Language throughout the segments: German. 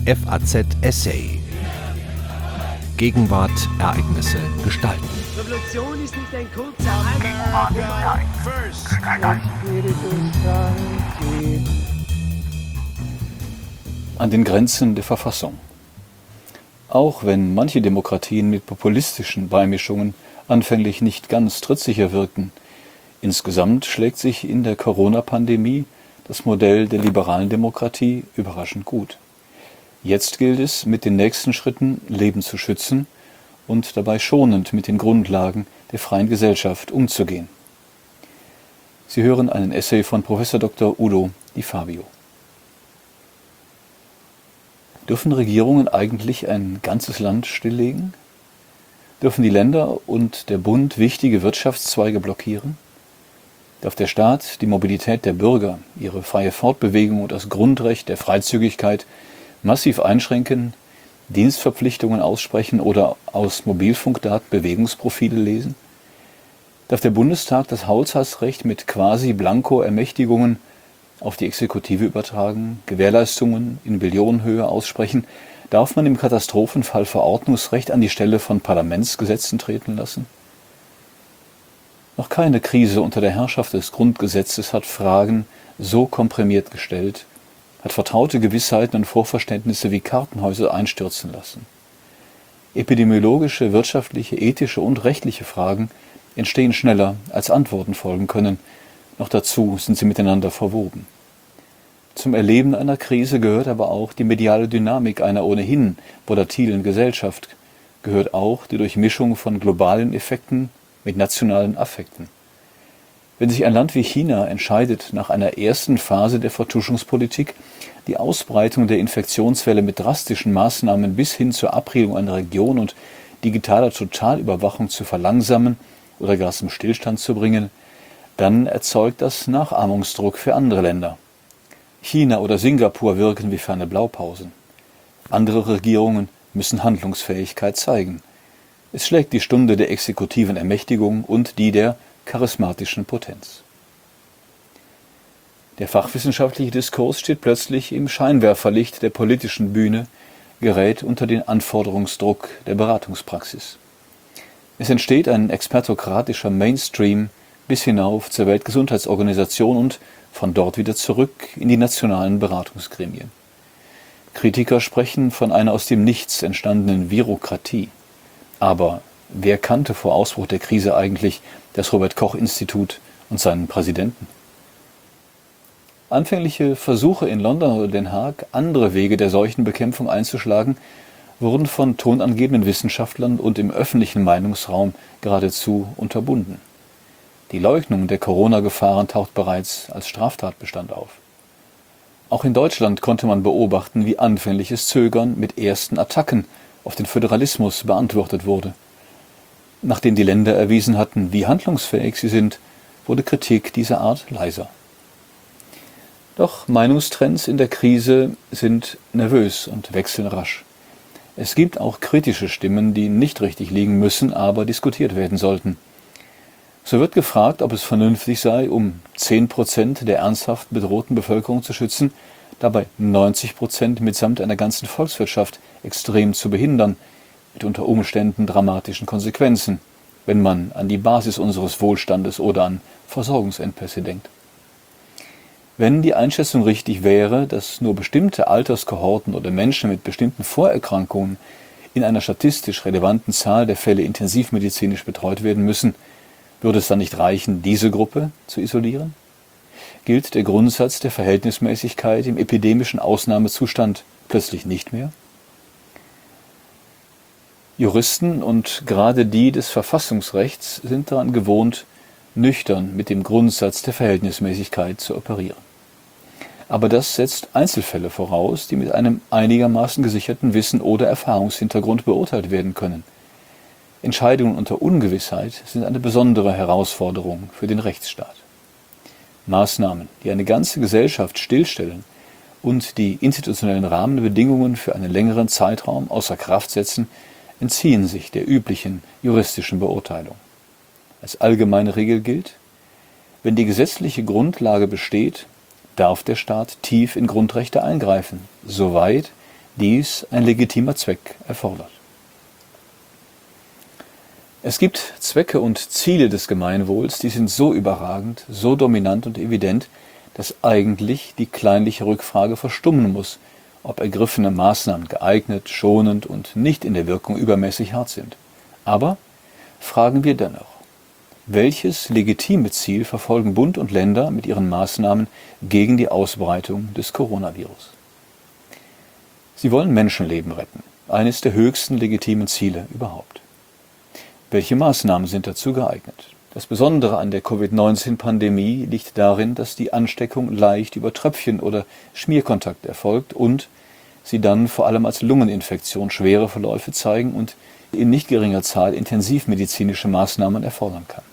FAZ Essay. Gegenwart, Ereignisse, Gestalten. Revolution ist nicht ein kurzer An den Grenzen der Verfassung. Auch wenn manche Demokratien mit populistischen Beimischungen anfänglich nicht ganz trittsicher wirken, insgesamt schlägt sich in der Corona-Pandemie das Modell der liberalen Demokratie überraschend gut. Jetzt gilt es, mit den nächsten Schritten Leben zu schützen und dabei schonend mit den Grundlagen der freien Gesellschaft umzugehen. Sie hören einen Essay von Prof. Dr. Udo Di Fabio. Dürfen Regierungen eigentlich ein ganzes Land stilllegen? Dürfen die Länder und der Bund wichtige Wirtschaftszweige blockieren? Darf der Staat die Mobilität der Bürger, ihre freie Fortbewegung und das Grundrecht der Freizügigkeit massiv einschränken, Dienstverpflichtungen aussprechen oder aus Mobilfunkdaten Bewegungsprofile lesen? Darf der Bundestag das Haushaltsrecht mit quasi-blanko-Ermächtigungen auf die Exekutive übertragen, Gewährleistungen in Billionenhöhe aussprechen? Darf man im Katastrophenfall Verordnungsrecht an die Stelle von Parlamentsgesetzen treten lassen? Noch keine Krise unter der Herrschaft des Grundgesetzes hat Fragen so komprimiert gestellt, hat vertraute Gewissheiten und Vorverständnisse wie Kartenhäuser einstürzen lassen. Epidemiologische, wirtschaftliche, ethische und rechtliche Fragen entstehen schneller, als Antworten folgen können. Noch dazu sind sie miteinander verwoben. Zum Erleben einer Krise gehört aber auch die mediale Dynamik einer ohnehin volatilen Gesellschaft, gehört auch die Durchmischung von globalen Effekten mit nationalen Affekten. Wenn sich ein Land wie China entscheidet, nach einer ersten Phase der Vertuschungspolitik die Ausbreitung der Infektionswelle mit drastischen Maßnahmen bis hin zur Abriegelung einer Region und digitaler Totalüberwachung zu verlangsamen oder gar zum Stillstand zu bringen, dann erzeugt das Nachahmungsdruck für andere Länder. China oder Singapur wirken wie ferne Blaupausen. Andere Regierungen müssen Handlungsfähigkeit zeigen. Es schlägt die Stunde der exekutiven Ermächtigung und die der charismatischen Potenz. Der fachwissenschaftliche Diskurs steht plötzlich im Scheinwerferlicht der politischen Bühne, gerät unter den Anforderungsdruck der Beratungspraxis. Es entsteht ein expertokratischer Mainstream bis hinauf zur Weltgesundheitsorganisation und von dort wieder zurück in die nationalen Beratungsgremien. Kritiker sprechen von einer aus dem Nichts entstandenen Virokratie. Aber wer kannte vor Ausbruch der Krise eigentlich das Robert-Koch-Institut und seinen Präsidenten? Anfängliche Versuche in London oder Den Haag, andere Wege der Seuchenbekämpfung einzuschlagen, wurden von tonangebenden Wissenschaftlern und im öffentlichen Meinungsraum geradezu unterbunden. Die Leugnung der Corona-Gefahren taucht bereits als Straftatbestand auf. Auch in Deutschland konnte man beobachten, wie anfängliches Zögern mit ersten Attacken auf den Föderalismus beantwortet wurde. Nachdem die Länder erwiesen hatten, wie handlungsfähig sie sind, wurde Kritik dieser Art leiser. Doch Meinungstrends in der Krise sind nervös und wechseln rasch. Es gibt auch kritische Stimmen, die nicht richtig liegen müssen, aber diskutiert werden sollten. So wird gefragt, ob es vernünftig sei, um 10% der ernsthaft bedrohten Bevölkerung zu schützen, dabei 90% mitsamt einer ganzen Volkswirtschaft extrem zu behindern, mit unter Umständen dramatischen Konsequenzen, wenn man an die Basis unseres Wohlstandes oder an Versorgungsengpässe denkt. Wenn die Einschätzung richtig wäre, dass nur bestimmte Alterskohorten oder Menschen mit bestimmten Vorerkrankungen in einer statistisch relevanten Zahl der Fälle intensivmedizinisch betreut werden müssen, würde es dann nicht reichen, diese Gruppe zu isolieren? Gilt der Grundsatz der Verhältnismäßigkeit im epidemischen Ausnahmezustand plötzlich nicht mehr? Juristen und gerade die des Verfassungsrechts sind daran gewohnt, nüchtern mit dem Grundsatz der Verhältnismäßigkeit zu operieren. Aber das setzt Einzelfälle voraus, die mit einem einigermaßen gesicherten Wissen oder Erfahrungshintergrund beurteilt werden können. Entscheidungen unter Ungewissheit sind eine besondere Herausforderung für den Rechtsstaat. Maßnahmen, die eine ganze Gesellschaft stillstellen und die institutionellen Rahmenbedingungen für einen längeren Zeitraum außer Kraft setzen, entziehen sich der üblichen juristischen Beurteilung. Als allgemeine Regel gilt: Wenn die gesetzliche Grundlage besteht, darf der Staat tief in Grundrechte eingreifen, soweit dies ein legitimer Zweck erfordert. Es gibt Zwecke und Ziele des Gemeinwohls, die sind so überragend, so dominant und evident, dass eigentlich die kleinliche Rückfrage verstummen muss, ob ergriffene Maßnahmen geeignet, schonend und nicht in der Wirkung übermäßig hart sind. Aber fragen wir dennoch: Welches legitime Ziel verfolgen Bund und Länder mit ihren Maßnahmen gegen die Ausbreitung des Coronavirus? Sie wollen Menschenleben retten, eines der höchsten legitimen Ziele überhaupt. Welche Maßnahmen sind dazu geeignet? Das Besondere an der Covid-19-Pandemie liegt darin, dass die Ansteckung leicht über Tröpfchen oder Schmierkontakt erfolgt und sie dann vor allem als Lungeninfektion schwere Verläufe zeigen und in nicht geringer Zahl intensivmedizinische Maßnahmen erfordern kann.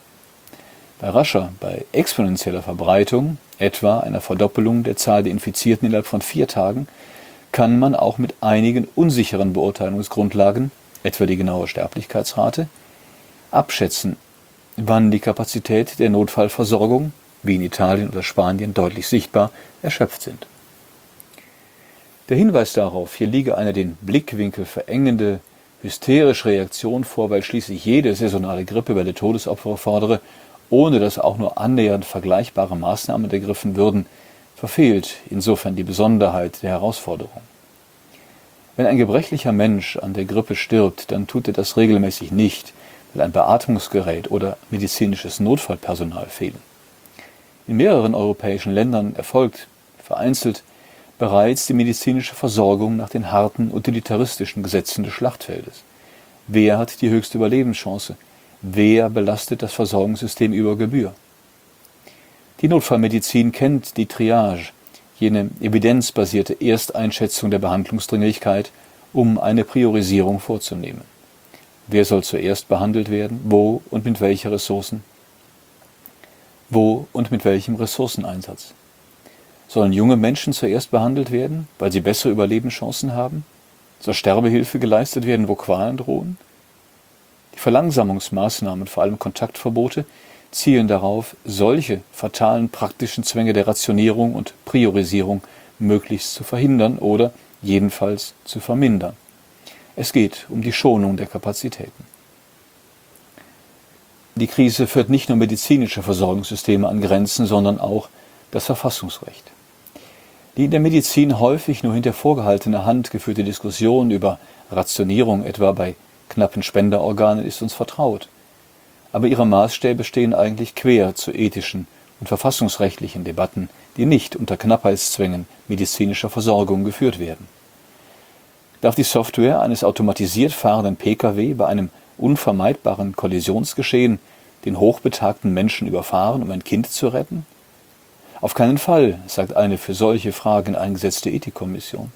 Bei exponentieller Verbreitung, etwa einer Verdoppelung der Zahl der Infizierten innerhalb von 4 Tagen, kann man auch mit einigen unsicheren Beurteilungsgrundlagen, etwa die genaue Sterblichkeitsrate, abschätzen, wann die Kapazität der Notfallversorgung, wie in Italien oder Spanien deutlich sichtbar, erschöpft sind. Der Hinweis darauf, hier liege eine den Blickwinkel verengende, hysterische Reaktion vor, weil schließlich jede saisonale Grippewelle Todesopfer fordere, ohne dass auch nur annähernd vergleichbare Maßnahmen ergriffen würden, verfehlt insofern die Besonderheit der Herausforderung. Wenn ein gebrechlicher Mensch an der Grippe stirbt, dann tut er das regelmäßig nicht, weil ein Beatmungsgerät oder medizinisches Notfallpersonal fehlen. In mehreren europäischen Ländern erfolgt, vereinzelt, bereits die medizinische Versorgung nach den harten utilitaristischen Gesetzen des Schlachtfeldes. Wer hat die höchste Überlebenschance? Wer belastet das Versorgungssystem über Gebühr? Die Notfallmedizin kennt die Triage, jene evidenzbasierte Ersteinschätzung der Behandlungsdringlichkeit, um eine Priorisierung vorzunehmen. Wer soll zuerst behandelt werden? Wo und mit welchen Ressourcen? Wo und mit welchem Ressourceneinsatz? Sollen junge Menschen zuerst behandelt werden, weil sie bessere Überlebenschancen haben? Soll Sterbehilfe geleistet werden, wo Qualen drohen? Die Verlangsamungsmaßnahmen, vor allem Kontaktverbote, zielen darauf, solche fatalen praktischen Zwänge der Rationierung und Priorisierung möglichst zu verhindern oder jedenfalls zu vermindern. Es geht um die Schonung der Kapazitäten. Die Krise führt nicht nur medizinische Versorgungssysteme an Grenzen, sondern auch das Verfassungsrecht. Die in der Medizin häufig nur hinter vorgehaltener Hand geführte Diskussion über Rationierung, etwa bei knappen Spenderorganen, ist uns vertraut. Aber ihre Maßstäbe stehen eigentlich quer zu ethischen und verfassungsrechtlichen Debatten, die nicht unter Knappheitszwängen medizinischer Versorgung geführt werden. Darf die Software eines automatisiert fahrenden Pkw bei einem unvermeidbaren Kollisionsgeschehen den hochbetagten Menschen überfahren, um ein Kind zu retten? Auf keinen Fall, sagt eine für solche Fragen eingesetzte Ethikkommission.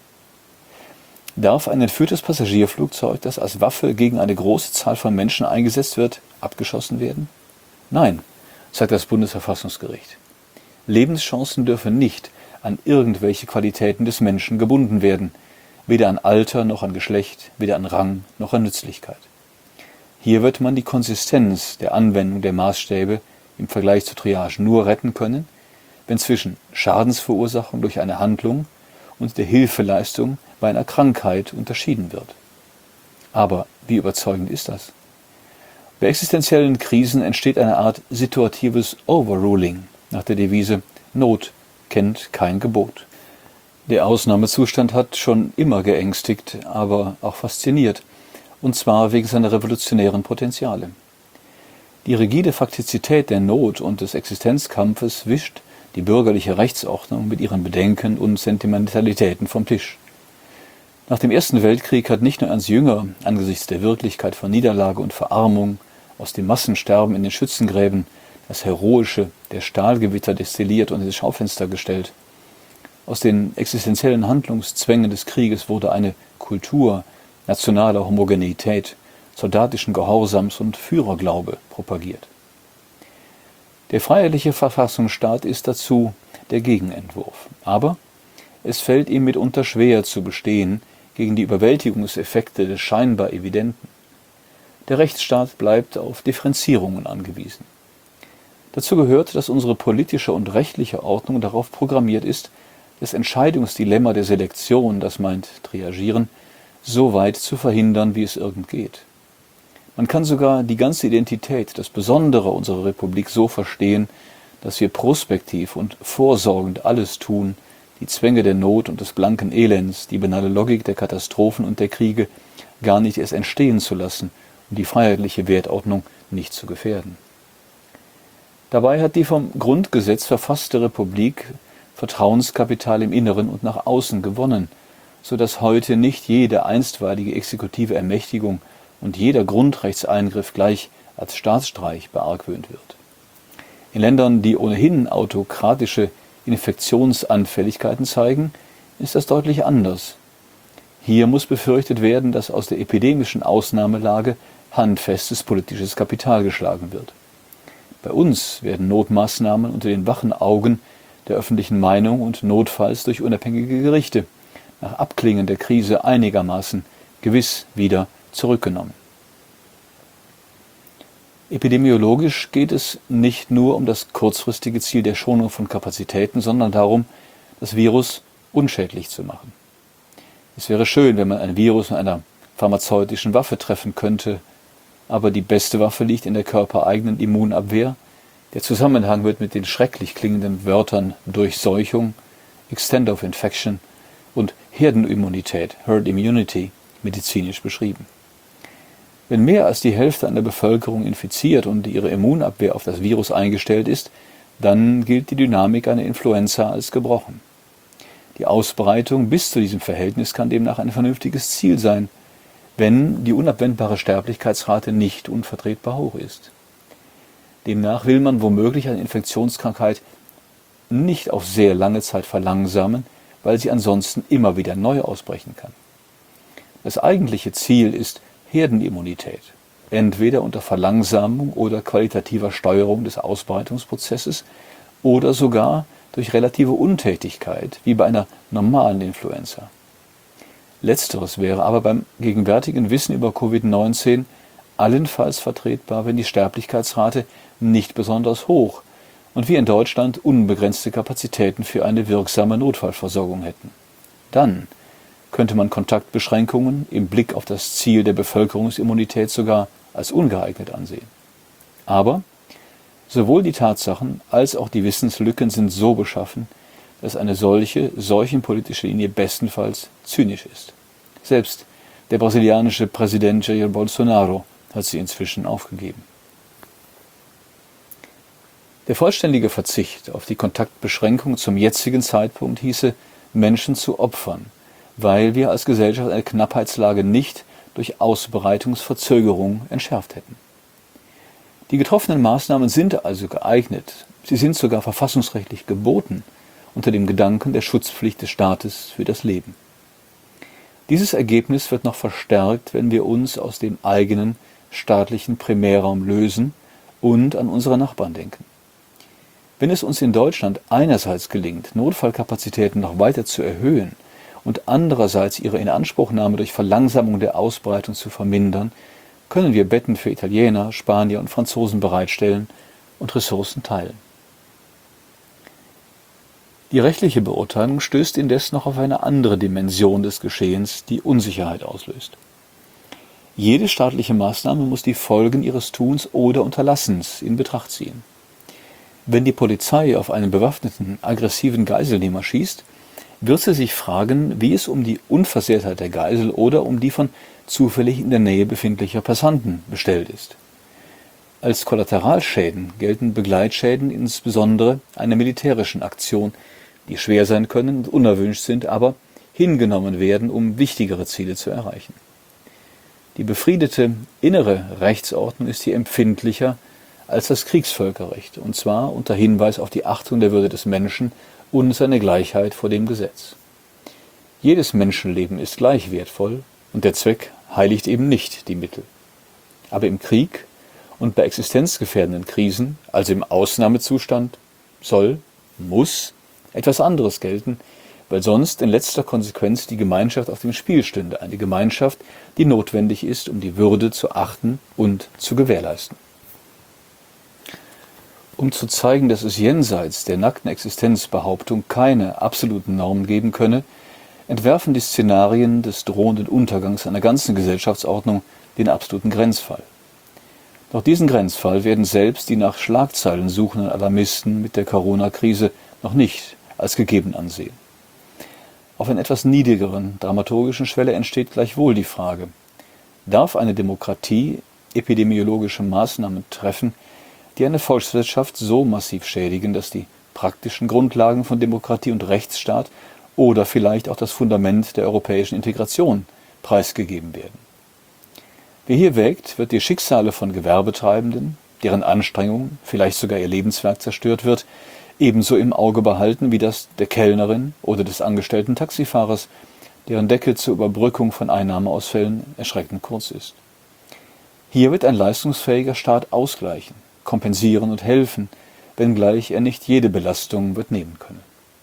Darf ein entführtes Passagierflugzeug, das als Waffe gegen eine große Zahl von Menschen eingesetzt wird, abgeschossen werden? Nein, sagt das Bundesverfassungsgericht. Lebenschancen dürfen nicht an irgendwelche Qualitäten des Menschen gebunden werden, weder an Alter noch an Geschlecht, weder an Rang noch an Nützlichkeit. Hier wird man die Konsistenz der Anwendung der Maßstäbe im Vergleich zur Triage nur retten können, wenn zwischen Schadensverursachung durch eine Handlung und der Hilfeleistung bei einer Krankheit unterschieden wird. Aber wie überzeugend ist das? Bei existenziellen Krisen entsteht eine Art situatives Overruling nach der Devise Not kennt kein Gebot. Der Ausnahmezustand hat schon immer geängstigt, aber auch fasziniert, und zwar wegen seiner revolutionären Potenziale. Die rigide Faktizität der Not und des Existenzkampfes wischt die bürgerliche Rechtsordnung mit ihren Bedenken und Sentimentalitäten vom Tisch. Nach dem Ersten Weltkrieg hat nicht nur Ernst Jünger angesichts der Wirklichkeit von Niederlage und Verarmung aus dem Massensterben in den Schützengräben das Heroische der Stahlgewitter destilliert und ins Schaufenster gestellt. Aus den existenziellen Handlungszwängen des Krieges wurde eine Kultur nationaler Homogenität, soldatischen Gehorsams und Führerglaube propagiert. Der freiheitliche Verfassungsstaat ist dazu der Gegenentwurf. Aber es fällt ihm mitunter schwer zu bestehen gegen die Überwältigungseffekte des scheinbar Evidenten. Der Rechtsstaat bleibt auf Differenzierungen angewiesen. Dazu gehört, dass unsere politische und rechtliche Ordnung darauf programmiert ist, das Entscheidungsdilemma der Selektion, das meint Triagieren, so weit zu verhindern, wie es irgend geht. Man kann sogar die ganze Identität, das Besondere unserer Republik so verstehen, dass wir prospektiv und vorsorgend alles tun, die Zwänge der Not und des blanken Elends, die banale Logik der Katastrophen und der Kriege gar nicht erst entstehen zu lassen, um die freiheitliche Wertordnung nicht zu gefährden. Dabei hat die vom Grundgesetz verfasste Republik Vertrauenskapital im Inneren und nach außen gewonnen, so dass heute nicht jede einstweilige exekutive Ermächtigung und jeder Grundrechtseingriff gleich als Staatsstreich beargwöhnt wird. In Ländern, die ohnehin autokratische Infektionsanfälligkeiten zeigen, ist das deutlich anders. Hier muss befürchtet werden, dass aus der epidemischen Ausnahmelage handfestes politisches Kapital geschlagen wird. Bei uns werden Notmaßnahmen unter den wachen Augen der öffentlichen Meinung und notfalls durch unabhängige Gerichte nach Abklingen der Krise einigermaßen gewiss wieder zurückgenommen. Epidemiologisch geht es nicht nur um das kurzfristige Ziel der Schonung von Kapazitäten, sondern darum, das Virus unschädlich zu machen. Es wäre schön, wenn man ein Virus mit einer pharmazeutischen Waffe treffen könnte, aber die beste Waffe liegt in der körpereigenen Immunabwehr. Der Zusammenhang wird mit den schrecklich klingenden Wörtern Durchseuchung, Extent of Infection und Herdenimmunität, Herd Immunity, medizinisch beschrieben. Wenn mehr als die Hälfte einer Bevölkerung infiziert und ihre Immunabwehr auf das Virus eingestellt ist, dann gilt die Dynamik einer Influenza als gebrochen. Die Ausbreitung bis zu diesem Verhältnis kann demnach ein vernünftiges Ziel sein, wenn die unabwendbare Sterblichkeitsrate nicht unvertretbar hoch ist. Demnach will man womöglich eine Infektionskrankheit nicht auf sehr lange Zeit verlangsamen, weil sie ansonsten immer wieder neu ausbrechen kann. Das eigentliche Ziel ist Herdenimmunität, entweder unter Verlangsamung oder qualitativer Steuerung des Ausbreitungsprozesses oder sogar durch relative Untätigkeit, wie bei einer normalen Influenza. Letzteres wäre aber beim gegenwärtigen Wissen über Covid-19 allenfalls vertretbar, wenn die Sterblichkeitsrate nicht besonders hoch und wir in Deutschland unbegrenzte Kapazitäten für eine wirksame Notfallversorgung hätten. Dann könnte man Kontaktbeschränkungen im Blick auf das Ziel der Bevölkerungsimmunität sogar als ungeeignet ansehen. Aber sowohl die Tatsachen als auch die Wissenslücken sind so beschaffen, dass eine solche seuchenpolitische Linie bestenfalls zynisch ist. Selbst der brasilianische Präsident Jair Bolsonaro hat sie inzwischen aufgegeben. Der vollständige Verzicht auf die Kontaktbeschränkung zum jetzigen Zeitpunkt hieße, Menschen zu opfern, weil wir als Gesellschaft eine Knappheitslage nicht durch Ausbreitungsverzögerung entschärft hätten. Die getroffenen Maßnahmen sind also geeignet, sie sind sogar verfassungsrechtlich geboten, unter dem Gedanken der Schutzpflicht des Staates für das Leben. Dieses Ergebnis wird noch verstärkt, wenn wir uns aus dem eigenen staatlichen Primärraum lösen und an unsere Nachbarn denken. Wenn es uns in Deutschland einerseits gelingt, Notfallkapazitäten noch weiter zu erhöhen und andererseits ihre Inanspruchnahme durch Verlangsamung der Ausbreitung zu vermindern, können wir Betten für Italiener, Spanier und Franzosen bereitstellen und Ressourcen teilen. Die rechtliche Beurteilung stößt indes noch auf eine andere Dimension des Geschehens, die Unsicherheit auslöst. Jede staatliche Maßnahme muss die Folgen ihres Tuns oder Unterlassens in Betracht ziehen. Wenn die Polizei auf einen bewaffneten, aggressiven Geiselnehmer schießt, wird sie sich fragen, wie es um die Unversehrtheit der Geisel oder um die von zufällig in der Nähe befindlicher Passanten bestellt ist. Als Kollateralschäden gelten Begleitschäden insbesondere einer militärischen Aktion, die schwer sein können und unerwünscht sind, aber hingenommen werden, um wichtigere Ziele zu erreichen. Die befriedete innere Rechtsordnung ist hier empfindlicher als das Kriegsvölkerrecht, und zwar unter Hinweis auf die Achtung der Würde des Menschen und seine Gleichheit vor dem Gesetz. Jedes Menschenleben ist gleich wertvoll und der Zweck heiligt eben nicht die Mittel. Aber im Krieg und bei existenzgefährdenden Krisen, also im Ausnahmezustand, muss etwas anderes gelten, weil sonst in letzter Konsequenz die Gemeinschaft auf dem Spiel stünde, eine Gemeinschaft, die notwendig ist, um die Würde zu achten und zu gewährleisten. Um zu zeigen, dass es jenseits der nackten Existenzbehauptung keine absoluten Normen geben könne, entwerfen die Szenarien des drohenden Untergangs einer ganzen Gesellschaftsordnung den absoluten Grenzfall. Doch diesen Grenzfall werden selbst die nach Schlagzeilen suchenden Alarmisten mit der Corona-Krise noch nicht als gegeben ansehen. Auf einer etwas niedrigeren dramaturgischen Schwelle entsteht gleichwohl die Frage: Darf eine Demokratie epidemiologische Maßnahmen treffen, die eine Volkswirtschaft so massiv schädigen, dass die praktischen Grundlagen von Demokratie und Rechtsstaat oder vielleicht auch das Fundament der europäischen Integration preisgegeben werden? Wer hier wägt, wird die Schicksale von Gewerbetreibenden, deren Anstrengungen, vielleicht sogar ihr Lebenswerk zerstört wird, ebenso im Auge behalten wie das der Kellnerin oder des angestellten Taxifahrers, deren Deckel zur Überbrückung von Einnahmeausfällen erschreckend kurz ist. Hier wird ein leistungsfähiger Staat ausgleichen, kompensieren und helfen, wenngleich er nicht jede Belastung wird nehmen können.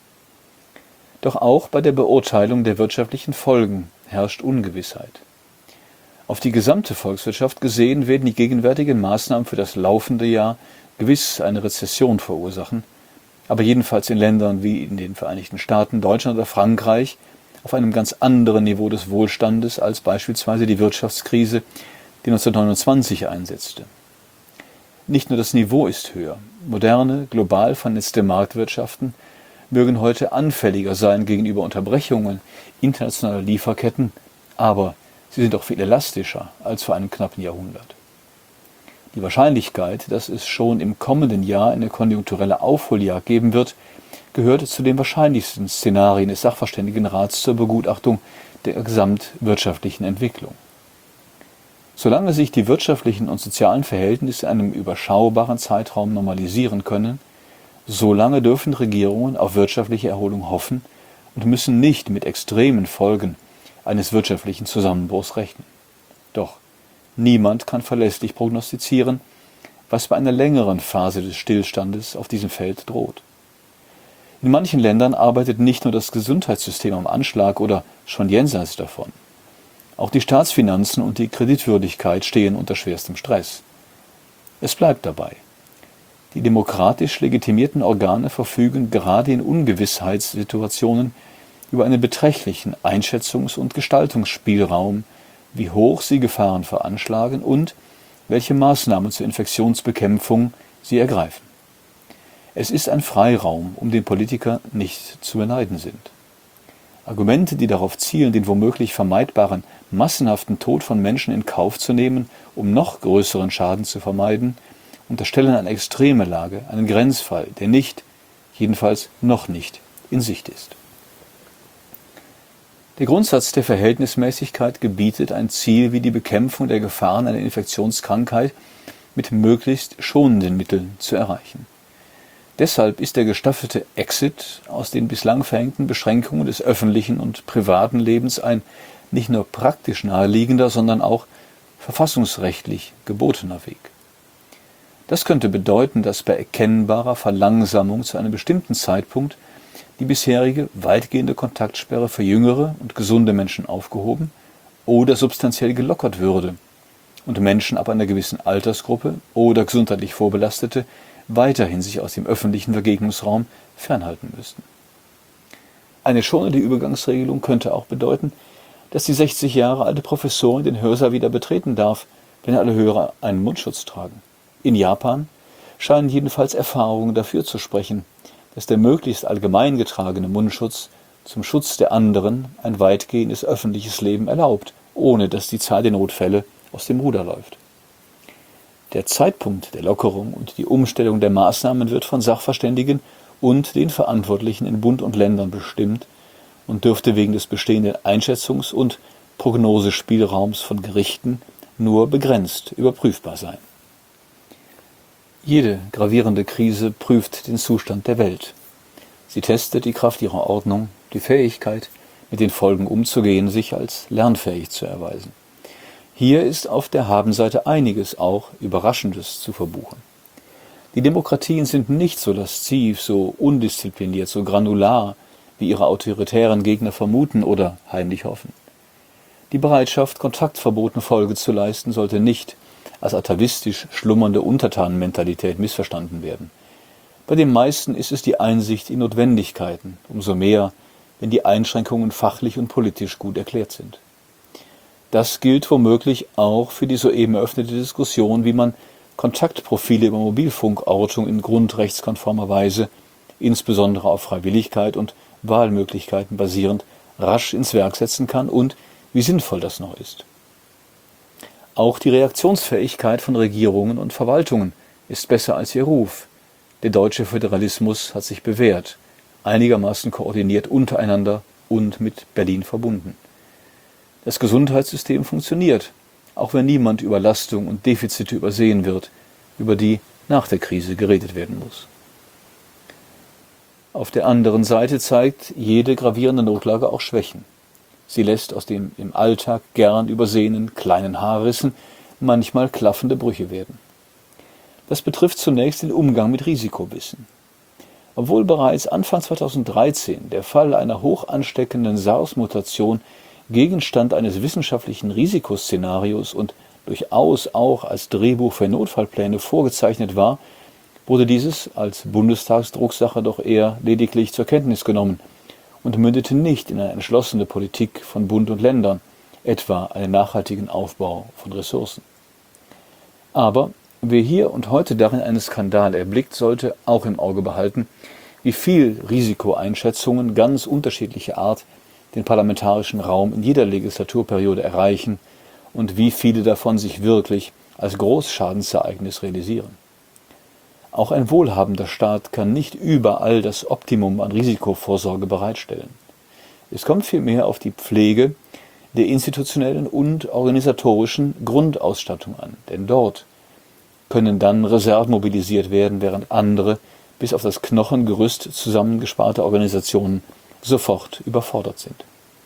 Doch auch bei der Beurteilung der wirtschaftlichen Folgen herrscht Ungewissheit. Auf die gesamte Volkswirtschaft gesehen werden die gegenwärtigen Maßnahmen für das laufende Jahr gewiss eine Rezession verursachen, aber jedenfalls in Ländern wie in den Vereinigten Staaten, Deutschland oder Frankreich auf einem ganz anderen Niveau des Wohlstandes als beispielsweise die Wirtschaftskrise, die 1929 einsetzte. Nicht nur das Niveau ist höher. Moderne, global vernetzte Marktwirtschaften mögen heute anfälliger sein gegenüber Unterbrechungen internationaler Lieferketten, aber sie sind auch viel elastischer als vor einem knappen Jahrhundert. Die Wahrscheinlichkeit, dass es schon im kommenden Jahr eine konjunkturelle Aufholjagd geben wird, gehört zu den wahrscheinlichsten Szenarien des Sachverständigenrats zur Begutachtung der gesamtwirtschaftlichen Entwicklung. Solange sich die wirtschaftlichen und sozialen Verhältnisse in einem überschaubaren Zeitraum normalisieren können, solange dürfen Regierungen auf wirtschaftliche Erholung hoffen und müssen nicht mit extremen Folgen eines wirtschaftlichen Zusammenbruchs rechnen. Doch niemand kann verlässlich prognostizieren, was bei einer längeren Phase des Stillstandes auf diesem Feld droht. In manchen Ländern arbeitet nicht nur das Gesundheitssystem am Anschlag oder schon jenseits davon. Auch die Staatsfinanzen und die Kreditwürdigkeit stehen unter schwerstem Stress. Es bleibt dabei: Die demokratisch legitimierten Organe verfügen gerade in Ungewissheitssituationen über einen beträchtlichen Einschätzungs- und Gestaltungsspielraum, wie hoch sie Gefahren veranschlagen und welche Maßnahmen zur Infektionsbekämpfung sie ergreifen. Es ist ein Freiraum, um den Politiker nicht zu beneiden sind. Argumente, die darauf zielen, den womöglich vermeidbaren massenhaften Tod von Menschen in Kauf zu nehmen, um noch größeren Schaden zu vermeiden, unterstellen eine extreme Lage, einen Grenzfall, der nicht, jedenfalls noch nicht, in Sicht ist. Der Grundsatz der Verhältnismäßigkeit gebietet, ein Ziel wie die Bekämpfung der Gefahren einer Infektionskrankheit mit möglichst schonenden Mitteln zu erreichen. Deshalb ist der gestaffelte Exit aus den bislang verhängten Beschränkungen des öffentlichen und privaten Lebens ein nicht nur praktisch naheliegender, sondern auch verfassungsrechtlich gebotener Weg. Das könnte bedeuten, dass bei erkennbarer Verlangsamung zu einem bestimmten Zeitpunkt die bisherige weitgehende Kontaktsperre für jüngere und gesunde Menschen aufgehoben oder substanziell gelockert würde und Menschen ab einer gewissen Altersgruppe oder gesundheitlich Vorbelastete weiterhin sich aus dem öffentlichen Begegnungsraum fernhalten müssten. Eine schonende Übergangsregelung könnte auch bedeuten, dass die 60 Jahre alte Professorin den Hörsaal wieder betreten darf, wenn alle Hörer einen Mundschutz tragen. In Japan scheinen jedenfalls Erfahrungen dafür zu sprechen, dass der möglichst allgemein getragene Mundschutz zum Schutz der anderen ein weitgehendes öffentliches Leben erlaubt, ohne dass die Zahl der Notfälle aus dem Ruder läuft. Der Zeitpunkt der Lockerung und die Umstellung der Maßnahmen wird von Sachverständigen und den Verantwortlichen in Bund und Ländern bestimmt und dürfte wegen des bestehenden Einschätzungs- und Prognosespielraums von Gerichten nur begrenzt überprüfbar sein. Jede gravierende Krise prüft den Zustand der Welt. Sie testet die Kraft ihrer Ordnung, die Fähigkeit, mit den Folgen umzugehen, sich als lernfähig zu erweisen. Hier ist auf der Habenseite einiges, auch Überraschendes, zu verbuchen. Die Demokratien sind nicht so lasziv, so undiszipliniert, so granular, wie ihre autoritären Gegner vermuten oder heimlich hoffen. Die Bereitschaft, Kontaktverboten Folge zu leisten, sollte nicht als atavistisch schlummernde Untertanenmentalität missverstanden werden. Bei den meisten ist es die Einsicht in Notwendigkeiten, umso mehr, wenn die Einschränkungen fachlich und politisch gut erklärt sind. Das gilt womöglich auch für die soeben eröffnete Diskussion, wie man Kontaktprofile über Mobilfunkortung in grundrechtskonformer Weise, insbesondere auf Freiwilligkeit und Wahlmöglichkeiten basierend, rasch ins Werk setzen kann und wie sinnvoll das noch ist. Auch die Reaktionsfähigkeit von Regierungen und Verwaltungen ist besser als ihr Ruf. Der deutsche Föderalismus hat sich bewährt, einigermaßen koordiniert untereinander und mit Berlin verbunden. Das Gesundheitssystem funktioniert, auch wenn niemand Überlastung und Defizite übersehen wird, über die nach der Krise geredet werden muss. Auf der anderen Seite zeigt jede gravierende Notlage auch Schwächen. Sie lässt aus dem im Alltag gern übersehenen kleinen Haarrissen manchmal klaffende Brüche werden. Das betrifft zunächst den Umgang mit Risikowissen. Obwohl bereits Anfang 2013 der Fall einer hoch ansteckenden SARS-Mutation Gegenstand eines wissenschaftlichen Risikoszenarios und durchaus auch als Drehbuch für Notfallpläne vorgezeichnet war, wurde dieses als Bundestagsdrucksache doch eher lediglich zur Kenntnis genommen und mündete nicht in eine entschlossene Politik von Bund und Ländern, etwa einen nachhaltigen Aufbau von Ressourcen. Aber wer hier und heute darin einen Skandal erblickt, sollte auch im Auge behalten, wie viel Risikoeinschätzungen ganz unterschiedlicher Art den parlamentarischen Raum in jeder Legislaturperiode erreichen und wie viele davon sich wirklich als Großschadensereignis realisieren. Auch ein wohlhabender Staat kann nicht überall das Optimum an Risikovorsorge bereitstellen. Es kommt vielmehr auf die Pflege der institutionellen und organisatorischen Grundausstattung an, denn dort können dann Reserven mobilisiert werden, während andere bis auf das Knochengerüst zusammengesparte Organisationen sofort überfordert sind.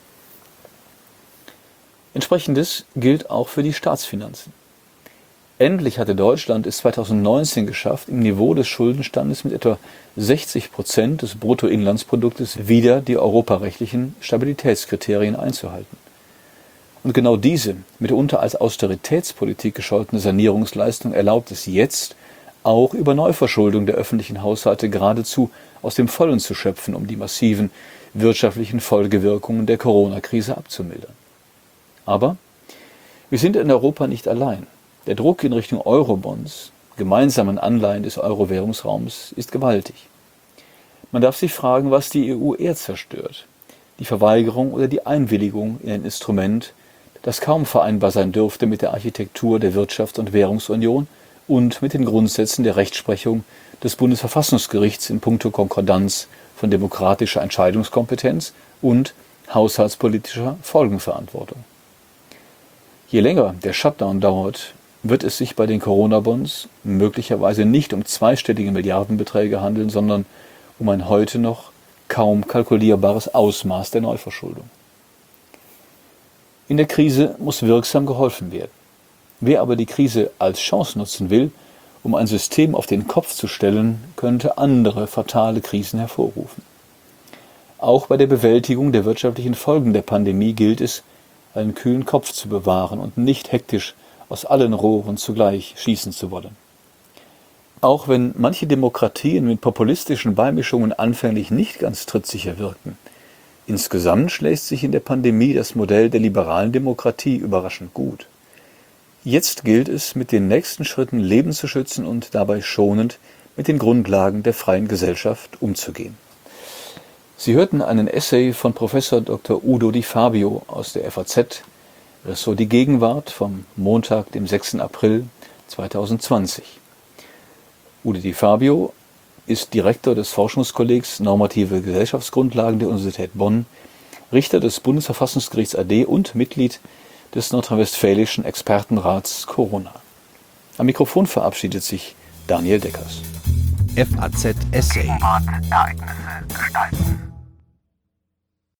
Entsprechendes gilt auch für die Staatsfinanzen. Endlich hatte Deutschland es 2019 geschafft, im Niveau des Schuldenstandes mit etwa 60% des Bruttoinlandsproduktes wieder die europarechtlichen Stabilitätskriterien einzuhalten. Und genau diese, mitunter als Austeritätspolitik gescholtene Sanierungsleistung erlaubt es jetzt, auch über Neuverschuldung der öffentlichen Haushalte geradezu aus dem Vollen zu schöpfen, um die massiven wirtschaftlichen Folgewirkungen der Corona-Krise abzumildern. Aber wir sind in Europa nicht allein. Der Druck in Richtung Eurobonds, gemeinsamen Anleihen des Euro-Währungsraums, ist gewaltig. Man darf sich fragen, was die EU eher zerstört: die Verweigerung oder die Einwilligung in ein Instrument, das kaum vereinbar sein dürfte mit der Architektur der Wirtschafts- und Währungsunion und mit den Grundsätzen der Rechtsprechung des Bundesverfassungsgerichts in puncto Konkordanz von demokratischer Entscheidungskompetenz und haushaltspolitischer Folgenverantwortung. Je länger der Shutdown dauert, wird es sich bei den Corona-Bonds möglicherweise nicht um zweistellige Milliardenbeträge handeln, sondern um ein heute noch kaum kalkulierbares Ausmaß der Neuverschuldung. In der Krise muss wirksam geholfen werden. Wer aber die Krise als Chance nutzen will, um ein System auf den Kopf zu stellen, könnte andere fatale Krisen hervorrufen. Auch bei der Bewältigung der wirtschaftlichen Folgen der Pandemie gilt es, einen kühlen Kopf zu bewahren und nicht hektisch aus allen Rohren zugleich schießen zu wollen. Auch wenn manche Demokratien mit populistischen Beimischungen anfänglich nicht ganz trittsicher wirkten, insgesamt schlägt sich in der Pandemie das Modell der liberalen Demokratie überraschend gut. Jetzt gilt es, mit den nächsten Schritten Leben zu schützen und dabei schonend mit den Grundlagen der freien Gesellschaft umzugehen. Sie hörten einen Essay von Professor Dr. Udo Di Fabio aus der FAZ, Ressort Die Gegenwart, vom Montag, dem 6. April 2020. Udo Di Fabio ist Direktor des Forschungskollegs Normative Gesellschaftsgrundlagen der Universität Bonn, Richter des Bundesverfassungsgerichts AD und Mitglied des nordrhein-westfälischen Expertenrats Corona. Am Mikrofon verabschiedet sich Daniel Deckers. FAZ Essay. Ereignisse gestalten.